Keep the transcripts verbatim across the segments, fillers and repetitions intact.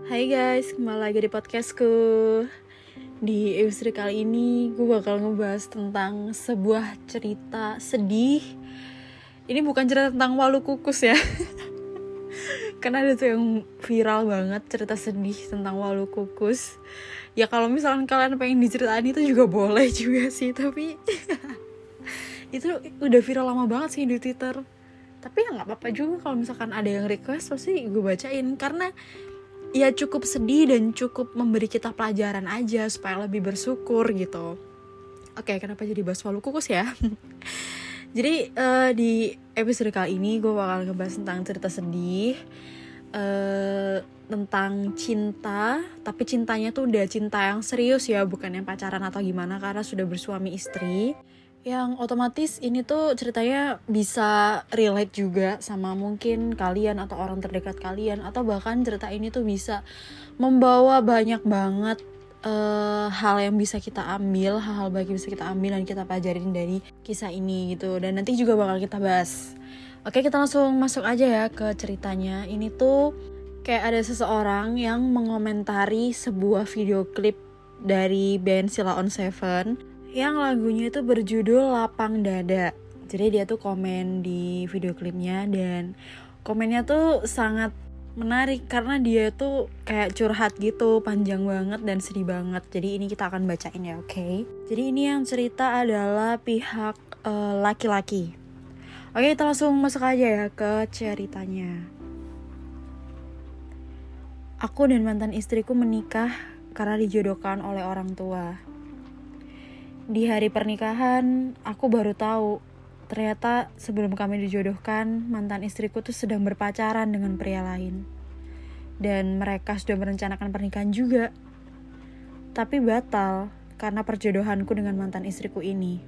Hai guys, kembali lagi di podcastku. Di episode kali ini gue bakal ngebahas tentang sebuah cerita sedih. Ini bukan cerita tentang Walu Kukus ya. Karena ada tuh yang viral banget cerita sedih tentang Walu Kukus. Ya kalau misalkan kalian pengen diceritain itu juga boleh juga sih. Tapi itu udah viral lama banget sih di Twitter. Tapi ya gak apa-apa juga kalau misalkan ada yang request, pasti gue bacain. Karena ya cukup sedih dan cukup memberi kita pelajaran aja supaya lebih bersyukur gitu. Oke, kenapa jadi bahas Walu Kukus ya? Jadi uh, di episode kali ini gue bakal ngebahas tentang cerita sedih uh, tentang cinta. Tapi cintanya tuh udah cinta yang serius ya, bukan yang pacaran atau gimana, karena sudah bersuami istri. Yang otomatis ini tuh ceritanya bisa relate juga sama mungkin kalian atau orang terdekat kalian. Atau bahkan cerita ini tuh bisa membawa banyak banget uh, hal yang bisa kita ambil, hal-hal baik yang bisa kita ambil dan kita pelajarin dari kisah ini gitu. Dan nanti juga bakal kita bahas. Oke, kita langsung masuk aja ya ke ceritanya. Ini tuh kayak ada seseorang yang mengomentari sebuah video klip dari band Sheila on Seven yang lagunya itu berjudul Lapang Dada. Jadi dia tuh komen di video klipnya dan komennya tuh sangat menarik karena dia tuh kayak curhat gitu, panjang banget dan sedih banget. Jadi ini kita akan bacain ya, oke? Okay? Jadi ini yang cerita adalah pihak uh, laki-laki. Oke, kita langsung masuk aja ya ke ceritanya. Aku dan mantan istriku menikah karena dijodohkan oleh orang tua. Di hari pernikahan, aku baru tahu ternyata sebelum kami dijodohkan, mantan istriku tuh sedang berpacaran dengan pria lain. Dan mereka sudah merencanakan pernikahan juga. Tapi batal karena perjodohanku dengan mantan istriku ini.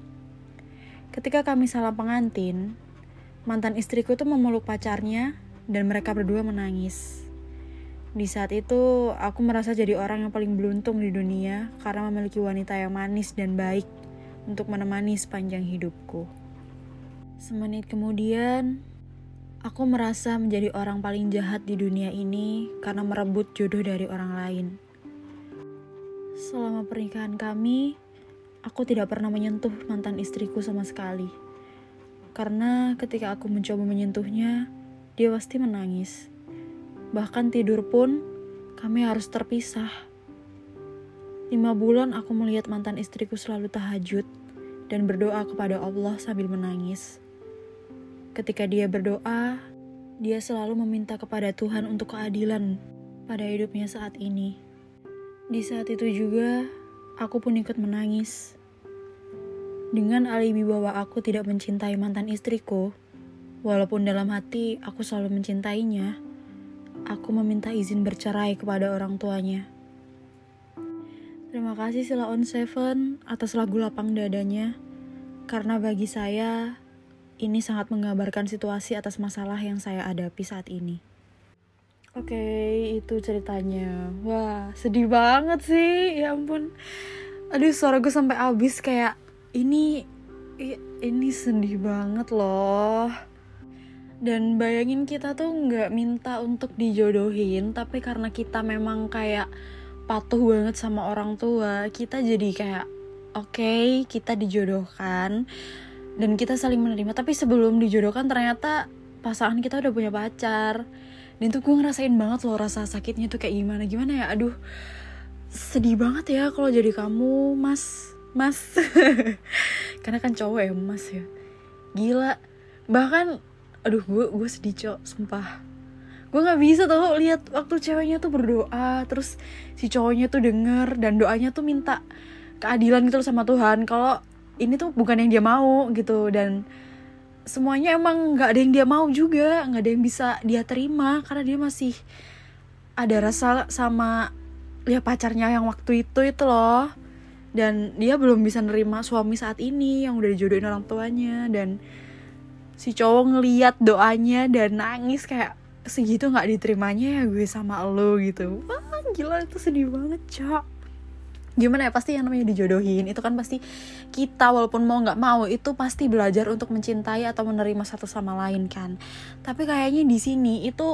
Ketika kami salam pengantin, mantan istriku tuh memeluk pacarnya dan mereka berdua menangis. Di saat itu, aku merasa jadi orang yang paling beruntung di dunia karena memiliki wanita yang manis dan baik untuk menemani sepanjang hidupku. Semenit kemudian, aku merasa menjadi orang paling jahat di dunia ini karena merebut jodoh dari orang lain. Selama pernikahan kami, aku tidak pernah menyentuh mantan istriku sama sekali. Karena ketika aku mencoba menyentuhnya, dia pasti menangis. Bahkan tidur pun kami harus terpisah. Lima bulan aku melihat mantan istriku selalu tahajud dan berdoa kepada Allah sambil menangis. Ketika dia berdoa, dia selalu meminta kepada Tuhan untuk keadilan pada hidupnya saat ini. Di saat itu juga, aku pun ikut menangis. Dengan alibi bahwa aku tidak mencintai mantan istriku, walaupun dalam hati aku selalu mencintainya, aku meminta izin bercerai kepada orang tuanya. Terima kasih Sheila on Seven atas lagu Lapang Dadanya, karena bagi saya, ini sangat menggambarkan situasi atas masalah yang saya hadapi saat ini. Oke, itu ceritanya. Wah, sedih banget sih, ya ampun. Aduh, suara gue sampai habis kayak, ini, ini sedih banget loh. Dan bayangin kita tuh gak minta untuk dijodohin, tapi karena kita memang kayak patuh banget sama orang tua, kita jadi kayak oke, okay, kita dijodohkan dan kita saling menerima. Tapi sebelum dijodohkan ternyata pasangan kita udah punya pacar. Dan tuh gue ngerasain banget loh rasa sakitnya tuh kayak gimana Gimana ya, aduh sedih banget ya kalau jadi kamu, mas Mas karena kan cowok ya, mas ya. Gila, bahkan aduh gue gue sedih cok, sumpah. Gue nggak bisa tuh lihat waktu ceweknya tuh berdoa, terus si cowoknya tuh denger dan doanya tuh minta keadilan gitu sama Tuhan kalau ini tuh bukan yang dia mau gitu. Dan semuanya emang nggak ada yang dia mau juga, nggak ada yang bisa dia terima karena dia masih ada rasa sama ya pacarnya yang waktu itu itu loh. Dan dia belum bisa nerima suami saat ini yang udah dijodohin orang tuanya. Dan si cowok ngeliat doanya dan nangis kayak segitu gak diterimanya ya gue sama lo gitu. Wah gila, itu sedih banget cok. Gimana ya, pasti yang namanya dijodohin itu kan pasti kita walaupun mau gak mau itu pasti belajar untuk mencintai atau menerima satu sama lain kan. Tapi kayaknya di sini itu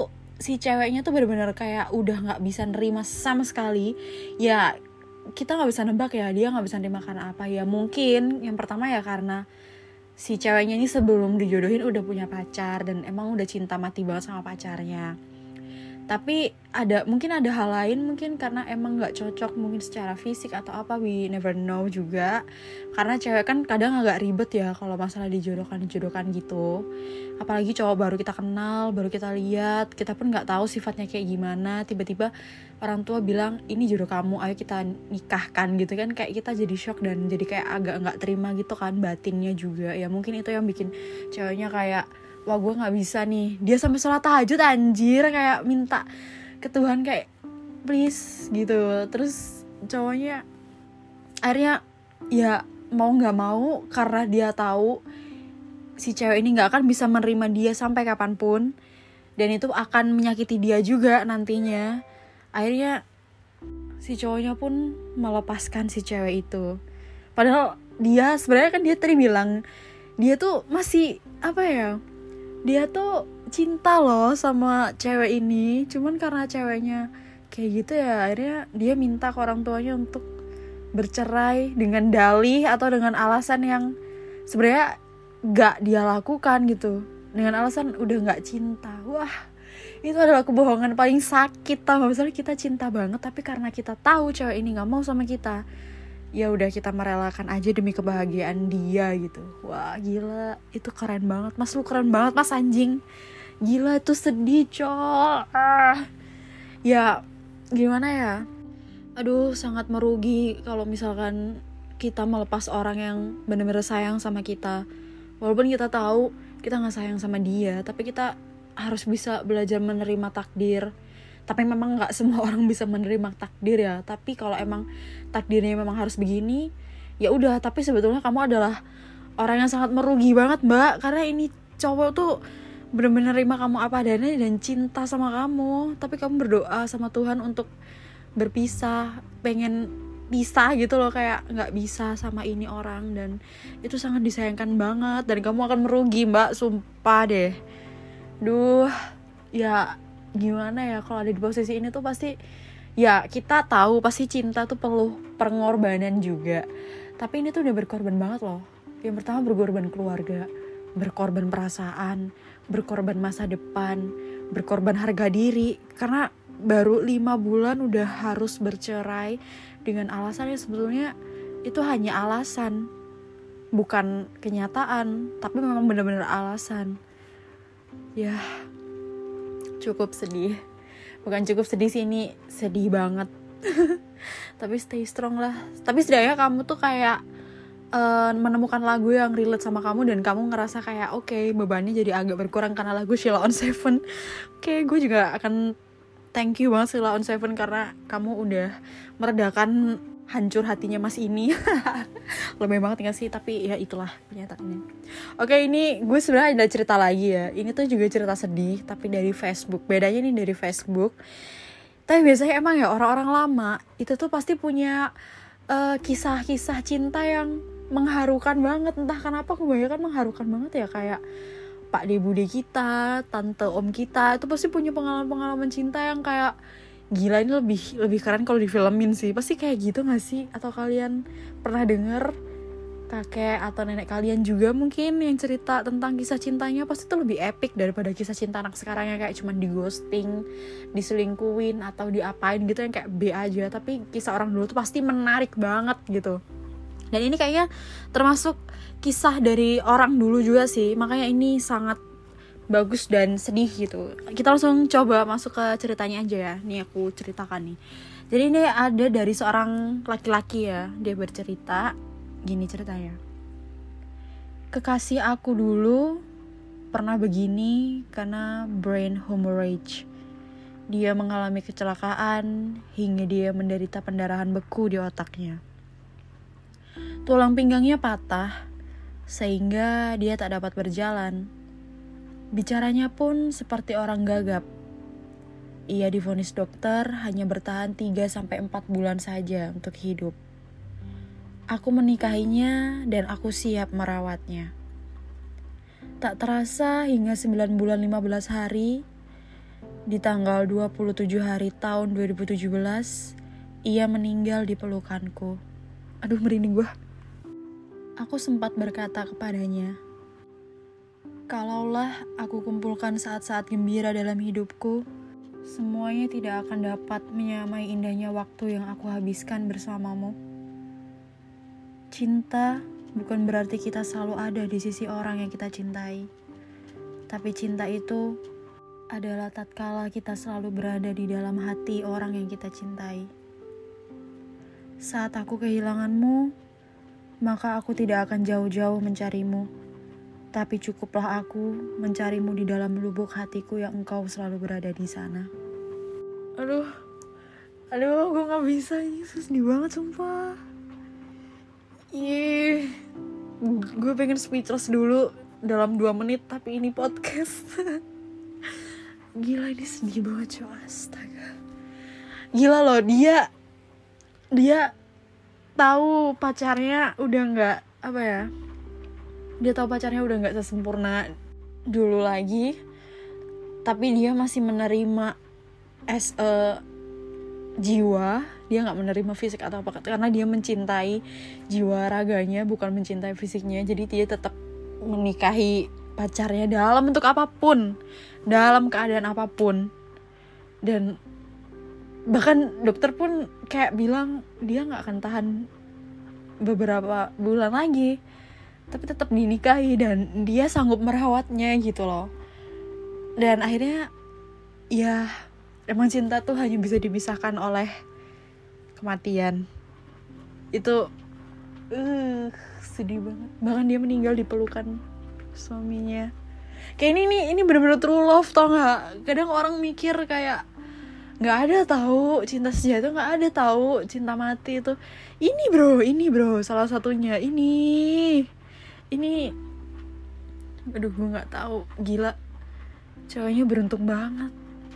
si ceweknya tuh benar-benar kayak udah nggak bisa nerima sama sekali. Ya kita nggak bisa nebak ya dia nggak bisa nerima karena apa. Ya mungkin yang pertama ya karena si ceweknya ini sebelum dijodohin udah punya pacar dan emang udah cinta mati banget sama pacarnya. Tapi ada mungkin ada hal lain, mungkin karena emang nggak cocok mungkin secara fisik atau apa, we never know juga. Karena cewek kan kadang agak ribet ya kalau masalah dijodohkan dijodohkan gitu. Apalagi cowok baru kita kenal, baru kita lihat, kita pun nggak tahu sifatnya kayak gimana. Tiba-tiba orang tua bilang ini jodoh kamu, ayo kita nikahkan gitu kan, kayak kita jadi shock dan jadi kayak agak nggak terima gitu kan, batinnya juga. Ya mungkin itu yang bikin ceweknya kayak wah gue gak bisa nih. Dia sampai sholat tahajud anjir, kayak minta ke Tuhan kayak please gitu. Terus cowoknya akhirnya ya mau gak mau karena dia tahu si cewek ini gak akan bisa menerima dia sampai kapanpun, dan itu akan menyakiti dia juga nantinya. Akhirnya si cowoknya pun melepaskan si cewek itu. Padahal dia sebenarnya kan dia tadi bilang dia tuh masih apa ya, dia tuh cinta loh sama cewek ini, cuman karena ceweknya kayak gitu ya akhirnya dia minta ke orang tuanya untuk bercerai dengan dalih atau dengan alasan yang sebenarnya gak dia lakukan gitu, dengan alasan udah gak cinta. Wah, itu adalah kebohongan paling sakit tau. Misalnya kita cinta banget tapi karena kita tahu cewek ini gak mau sama kita, ya udah kita merelakan aja demi kebahagiaan dia gitu. Wah gila, itu keren banget mas, lu keren banget mas anjing. Gila itu sedih cok. Ah. Ya gimana ya, aduh sangat merugi kalau misalkan kita melepas orang yang benar-benar sayang sama kita. Walaupun kita tahu kita gak sayang sama dia, tapi kita harus bisa belajar menerima takdir. Tapi memang gak semua orang bisa menerima takdir ya. Tapi kalau emang takdirnya memang harus begini, ya udah. Tapi sebetulnya kamu adalah orang yang sangat merugi banget mbak, karena ini cowok tuh bener-bener nerima kamu apa adanya dan cinta sama kamu. Tapi kamu berdoa sama Tuhan untuk berpisah, pengen pisah gitu loh, kayak gak bisa sama ini orang. Dan itu sangat disayangkan banget, dan kamu akan merugi mbak, sumpah deh. Duh, ya gimana ya, kalau ada di posisi ini tuh pasti ya kita tahu pasti cinta tuh perlu pengorbanan juga, tapi ini tuh udah berkorban banget loh. Yang pertama berkorban keluarga, berkorban perasaan, berkorban masa depan, berkorban harga diri, karena baru lima bulan udah harus bercerai dengan alasan yang sebetulnya itu hanya alasan, bukan kenyataan, tapi memang benar-benar alasan. Ya cukup sedih. Bukan cukup sedih sih, ini sedih banget. Tapi stay strong lah. Tapi setidaknya kamu tuh kayak uh, menemukan lagu yang relate sama kamu, dan kamu ngerasa kayak oke, okay, bebannya jadi agak berkurang karena lagu Sheila on Seven. Oke, okay, gue juga akan thank you banget Sheila on Seven karena kamu udah meredakan hancur hatinya mas ini. Lebih banget gak sih? Tapi ya itulah kenyataannya. Oke, ini gue sebenarnya ada cerita lagi ya. Ini tuh juga cerita sedih, tapi dari Facebook. Bedanya nih dari Facebook. Tapi biasanya emang ya orang-orang lama itu tuh pasti punya uh, kisah-kisah cinta yang mengharukan banget. Entah kenapa kebanyakan mengharukan banget ya, kayak Pak De Bude kita, Tante Om kita, itu pasti punya pengalaman-pengalaman cinta yang kayak gila, ini lebih lebih keren kalau difilmin sih. Pasti kayak gitu gak sih? Atau kalian pernah denger kakek atau nenek kalian juga mungkin yang cerita tentang kisah cintanya, pasti itu lebih epic daripada kisah cinta anak sekarang yang kayak cuma di ghosting, diselingkuin atau diapain gitu yang kayak B aja. Tapi kisah orang dulu tuh pasti menarik banget gitu. Dan ini kayaknya termasuk kisah dari orang dulu juga sih, makanya ini sangat bagus dan sedih gitu. Kita langsung coba masuk ke ceritanya aja ya. Nih aku ceritakan nih. Jadi ini ada dari seorang laki-laki ya. Dia bercerita gini ceritanya. Kekasih aku dulu pernah begini karena brain hemorrhage. Dia mengalami kecelakaan hingga dia menderita pendarahan beku di otaknya. Tulang pinggangnya patah sehingga dia tak dapat berjalan. Bicaranya pun seperti orang gagap. Ia divonis dokter hanya bertahan tiga sampai empat bulan saja untuk hidup. Aku menikahinya dan aku siap merawatnya. Tak terasa hingga sembilan bulan lima belas hari, Di tanggal dua puluh tujuh hari tahun dua ribu tujuh belas, ia meninggal di pelukanku. Aduh, merinding gue. Aku sempat berkata kepadanya, kalaulah aku kumpulkan saat-saat gembira dalam hidupku, semuanya tidak akan dapat menyamai indahnya waktu yang aku habiskan bersamamu. Cinta bukan berarti kita selalu ada di sisi orang yang kita cintai. Tapi cinta itu adalah tatkala kita selalu berada di dalam hati orang yang kita cintai. Saat aku kehilanganmu, maka aku tidak akan jauh-jauh mencarimu. Tapi cukuplah aku mencarimu di dalam lubuk hatiku yang engkau selalu berada di sana. Aduh, aduh, gue gak bisa, ini sedih banget sumpah. Ih, gue pengen speechless dulu dalam dua menit, tapi ini podcast. Gila, ini sedih banget coy, astaga. Gila loh, dia dia tahu pacarnya udah nggak apa ya, dia tahu pacarnya udah nggak sesempurna dulu lagi, tapi dia masih menerima as a jiwa. Dia nggak menerima fisik atau apa, karena dia mencintai jiwa raganya, bukan mencintai fisiknya. Jadi dia tetap menikahi pacarnya dalam bentuk apapun, dalam keadaan apapun. Dan bahkan dokter pun kayak bilang dia nggak akan tahan beberapa bulan lagi, tapi tetap dinikahi dan dia sanggup merawatnya gitu loh. Dan akhirnya ya emang cinta tuh hanya bisa dipisahkan oleh kematian. Itu uh, sedih banget. Bahkan dia meninggal di pelukan suaminya. Kayak ini nih, ini benar-benar true love, tau nggak? Kadang orang mikir kayak nggak ada tahu cinta sejati, nggak ada tahu cinta mati itu. Ini bro, ini bro, salah satunya ini, ini, aduh gue nggak tahu, gila, cowoknya beruntung banget,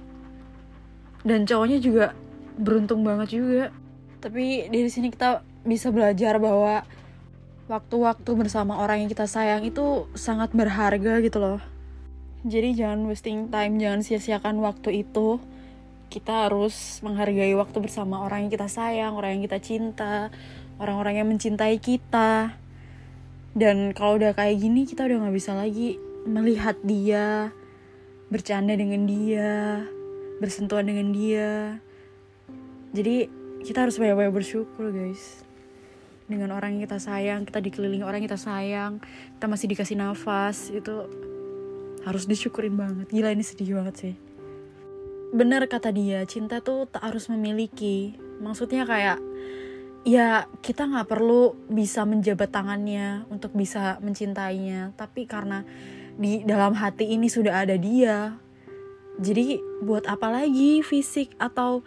dan cowoknya juga beruntung banget juga. Tapi dari sini kita bisa belajar bahwa waktu-waktu bersama orang yang kita sayang itu sangat berharga gitu loh. Jadi jangan wasting time, jangan sia-siakan waktu itu. Kita harus menghargai waktu bersama orang yang kita sayang, orang yang kita cinta, orang-orang yang mencintai kita. Dan kalau udah kayak gini, kita udah gak bisa lagi melihat dia, bercanda dengan dia, bersentuhan dengan dia. Jadi kita harus banyak-banyak bersyukur guys, dengan orang yang kita sayang. Kita dikelilingi orang yang kita sayang, kita masih dikasih nafas, itu harus disyukurin banget. Gila, ini sedih banget sih. Bener kata dia, cinta tuh tak harus memiliki. Maksudnya kayak, ya kita gak perlu bisa menjabat tangannya untuk bisa mencintainya. Tapi karena di dalam hati ini sudah ada dia, jadi buat apa lagi fisik atau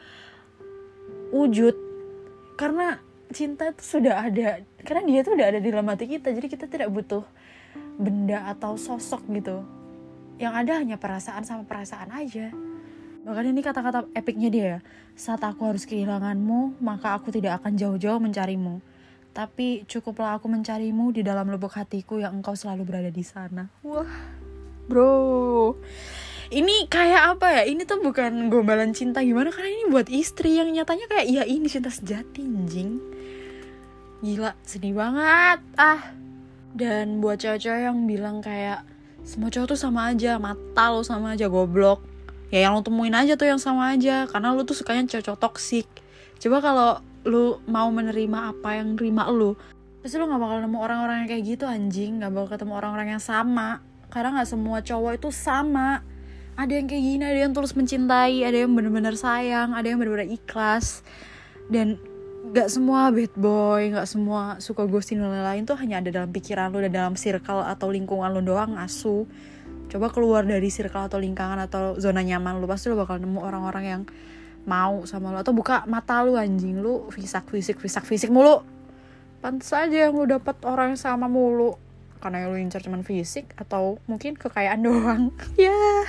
wujud? Karena cinta itu sudah ada, karena dia tuh udah ada di dalam hati kita. Jadi kita tidak butuh benda atau sosok gitu. Yang ada hanya perasaan sama perasaan aja. Bahkan ini kata-kata epicnya dia, saat aku harus kehilanganmu, maka aku tidak akan jauh-jauh mencarimu. Tapi cukuplah aku mencarimu di dalam lubuk hatiku yang engkau selalu berada di sana. Wah, bro. Ini kayak apa ya? Ini tuh bukan gombalan cinta gimana, karena ini buat istri yang nyatanya kayak, ya ini cinta sejati anjing. Gila, sedih banget. Ah. Dan buat cewek-cewek yang bilang kayak, semua cowok tuh sama aja, mata lo sama aja, goblok. Ya yang lo temuin aja tuh yang sama aja, karena lo tuh sukanya cowok toksik. Coba kalau lo mau menerima apa yang nerima lo, pasti lo gak bakal nemu orang-orang yang kayak gitu anjing. Gak bakal ketemu orang-orang yang sama, karena gak semua cowok itu sama. Ada yang kayak gini, ada yang tulus mencintai, ada yang benar-benar sayang, ada yang benar-benar ikhlas. Dan gak semua bad boy, gak semua suka ghosting dan lain-lain tuh hanya ada dalam pikiran lo dan dalam circle atau lingkungan lo doang, asu. Coba keluar dari circle atau lingkungan atau zona nyaman lu, pasti lu bakal nemu orang-orang yang mau sama lu. Atau buka mata lu anjing, lu fisik fisik fisik fisik mulu. Pantes aja yang lu dapat orang yang sama mulu, karena yang lu incar cuman fisik atau mungkin kekayaan doang. Ya. Yeah.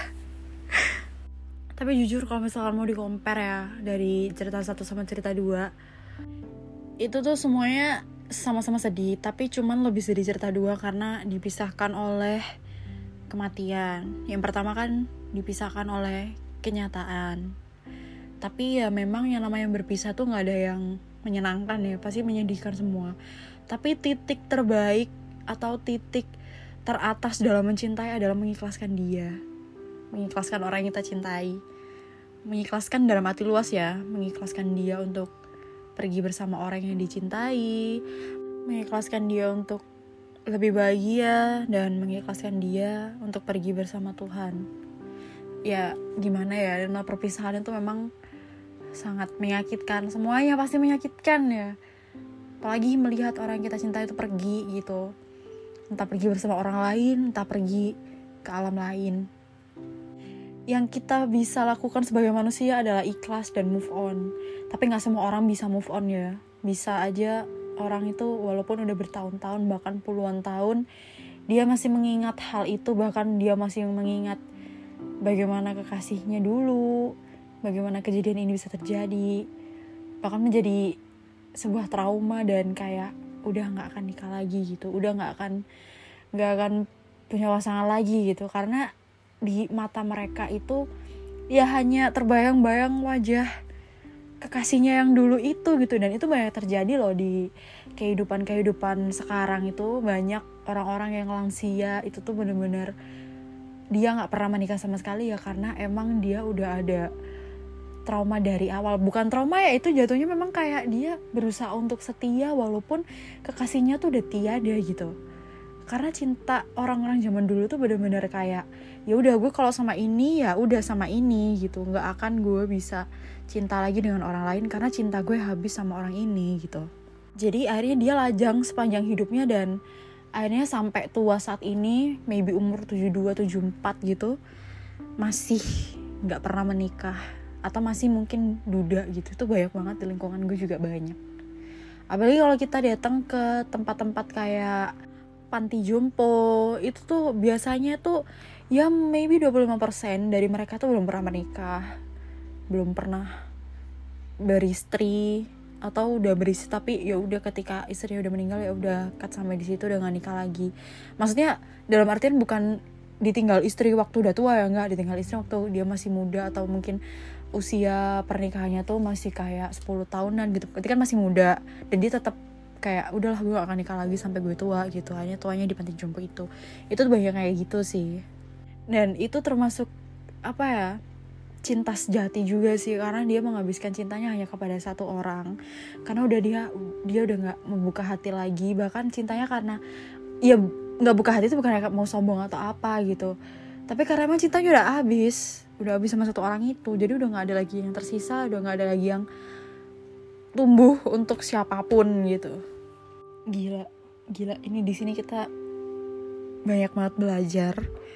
Tapi jujur kalau misalkan mau di-compare ya dari cerita satu sama cerita dua, itu tuh semuanya sama-sama sedih, tapi cuman lebih sedih cerita dua karena dipisahkan oleh kematian. Yang pertama kan dipisahkan oleh kenyataan. Tapi ya memang yang namanya berpisah tuh gak ada yang menyenangkan ya, pasti menyedihkan semua. Tapi titik terbaik atau titik teratas dalam mencintai adalah mengikhlaskan dia, mengikhlaskan orang yang kita cintai, mengikhlaskan dalam arti luas ya, mengikhlaskan dia untuk pergi bersama orang yang dicintai, mengikhlaskan dia untuk lebih bahagia, dan mengikhlaskan dia untuk pergi bersama Tuhan. Ya gimana ya, dan perpisahan itu memang sangat menyakitkan, semuanya pasti menyakitkan ya, apalagi melihat orang yang kita cintai itu pergi gitu, entah pergi bersama orang lain, entah pergi ke alam lain. Yang kita bisa lakukan sebagai manusia adalah ikhlas dan move on. Tapi gak semua orang bisa move on ya. Bisa aja orang itu walaupun udah bertahun-tahun, bahkan puluhan tahun, dia masih mengingat hal itu. Bahkan dia masih mengingat bagaimana kekasihnya dulu, bagaimana kejadian ini bisa terjadi. Bahkan menjadi sebuah trauma dan kayak udah gak akan nikah lagi gitu. Udah gak akan, gak akan punya pasangan lagi gitu. Karena di mata mereka itu ya hanya terbayang-bayang wajah kekasihnya yang dulu itu gitu. Dan itu banyak terjadi loh di kehidupan-kehidupan sekarang itu. Banyak orang-orang yang lansia itu tuh bener-bener dia gak pernah menikah sama sekali ya, karena emang dia udah ada trauma dari awal. Bukan trauma ya, itu jatuhnya memang kayak dia berusaha untuk setia walaupun kekasihnya tuh udah tiada gitu. Karena cinta orang-orang zaman dulu tuh bener-bener kayak ya udah gue kalau sama ini ya udah sama ini gitu, nggak akan gue bisa cinta lagi dengan orang lain karena cinta gue habis sama orang ini gitu. Jadi akhirnya dia lajang sepanjang hidupnya, dan akhirnya sampai tua saat ini, maybe umur tujuh puluh dua tujuh puluh empat gitu, masih nggak pernah menikah atau masih mungkin duda gitu. Itu banyak banget di lingkungan gue juga banyak. Apalagi kalau kita datang ke tempat-tempat kayak panti jompo, itu tuh biasanya tuh ya maybe dua puluh lima persen dari mereka tuh belum pernah menikah, belum pernah beristri, atau udah beristri tapi ya udah ketika istrinya udah meninggal ya udah cut sampai di situ, udah gak nikah lagi. Maksudnya dalam artian bukan ditinggal istri waktu udah tua ya, enggak, ditinggal istri waktu dia masih muda, atau mungkin usia pernikahannya tuh masih kayak sepuluh tahunan gitu. Ketika kan masih muda dan dia tetap kayak udahlah gue gak akan nikah lagi sampai gue tua gitu, hanya tuanya di panti jompo itu. Itu tuh banyak kayak gitu sih. Dan itu termasuk apa ya, cinta sejati juga sih, karena dia menghabiskan cintanya hanya kepada satu orang. Karena udah dia dia udah nggak membuka hati lagi. Bahkan cintanya karena ya nggak buka hati itu bukan kayak mau sombong atau apa gitu, tapi karena emang cintanya udah habis, udah habis sama satu orang itu. Jadi udah nggak ada lagi yang tersisa, udah nggak ada lagi yang tumbuh untuk siapapun gitu. Gila, gila. Ini di sini kita banyak banget belajar.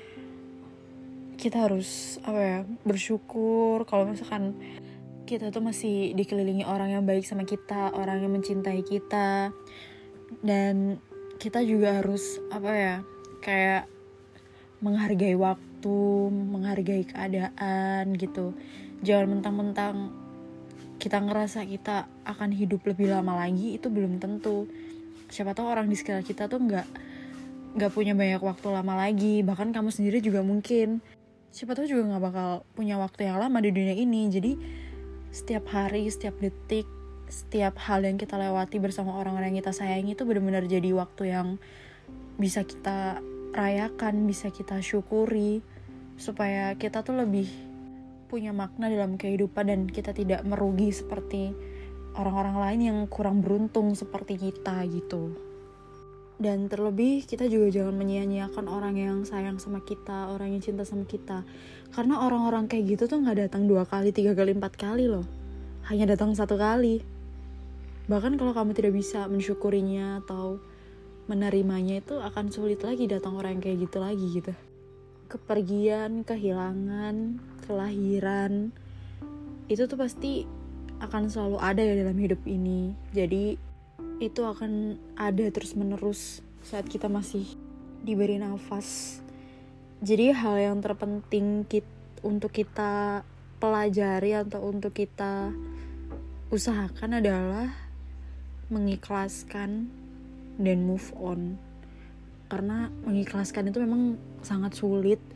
Kita harus apa ya, bersyukur kalau misalkan kita tuh masih dikelilingi orang yang baik sama kita, orang yang mencintai kita. Dan kita juga harus apa ya, kayak menghargai waktu, menghargai keadaan gitu. Jangan mentang-mentang kita ngerasa kita akan hidup lebih lama lagi, itu belum tentu. Siapa tahu orang di sekitar kita tuh nggak nggak punya banyak waktu lama lagi. Bahkan kamu sendiri juga mungkin, siapa tahu juga nggak bakal punya waktu yang lama di dunia ini. Jadi setiap hari, setiap detik, setiap hal yang kita lewati bersama orang-orang yang kita sayangi itu benar-benar jadi waktu yang bisa kita rayakan, bisa kita syukuri, supaya kita tuh lebih punya makna dalam kehidupan dan kita tidak merugi seperti orang-orang lain yang kurang beruntung seperti kita gitu. Dan terlebih kita juga jangan menyia-nyiakan orang yang sayang sama kita, orang yang cinta sama kita. Karena orang-orang kayak gitu tuh gak datang dua kali, tiga kali, empat kali loh. Hanya datang satu kali. Bahkan kalau kamu tidak bisa mensyukurinya atau menerimanya, itu akan sulit lagi datang orang yang kayak gitu lagi gitu. Kepergian, kehilangan, kelahiran, itu tuh pasti akan selalu ada ya dalam hidup ini. Jadi itu akan ada terus menerus saat kita masih diberi nafas. Jadi hal yang terpenting kita, untuk kita pelajari atau untuk kita usahakan adalah mengikhlaskan dan move on. Karena mengikhlaskan itu memang sangat sulit,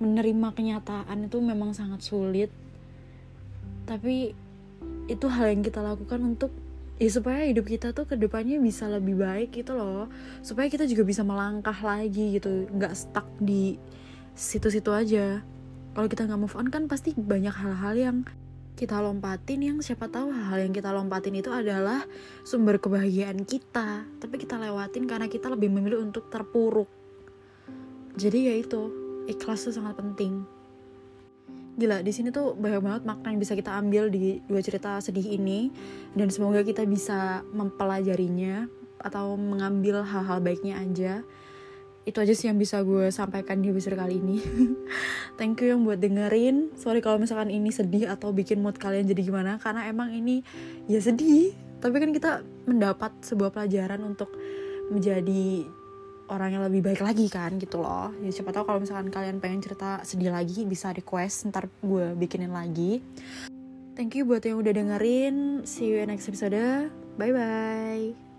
menerima kenyataan itu memang sangat sulit, tapi itu hal yang kita lakukan untuk ya supaya hidup kita tuh kedepannya bisa lebih baik gitu loh, supaya kita juga bisa melangkah lagi gitu, nggak stuck di situ-situ aja. Kalau kita nggak move on kan pasti banyak hal-hal yang kita lompatin, yang siapa tahu hal yang kita lompatin itu adalah sumber kebahagiaan kita, tapi kita lewatin karena kita lebih memilih untuk terpuruk. Jadi ya itu, ikhlas tuh sangat penting. Gila, di sini tuh banyak banget makna yang bisa kita ambil di dua cerita sedih ini, dan semoga kita bisa mempelajarinya atau mengambil hal-hal baiknya aja. Itu aja sih yang bisa gue sampaikan di episode kali ini. Thank you yang buat dengerin. Sorry kalau misalkan ini sedih atau bikin mood kalian jadi gimana, karena emang ini ya sedih, tapi kan kita mendapat sebuah pelajaran untuk menjadi orang yang lebih baik lagi kan gitu loh. Ya siapa tahu kalau misalkan kalian pengen cerita sedih lagi, bisa request, ntar gue bikinin lagi. Thank you buat yang udah dengerin. See you in next episode. Bye bye.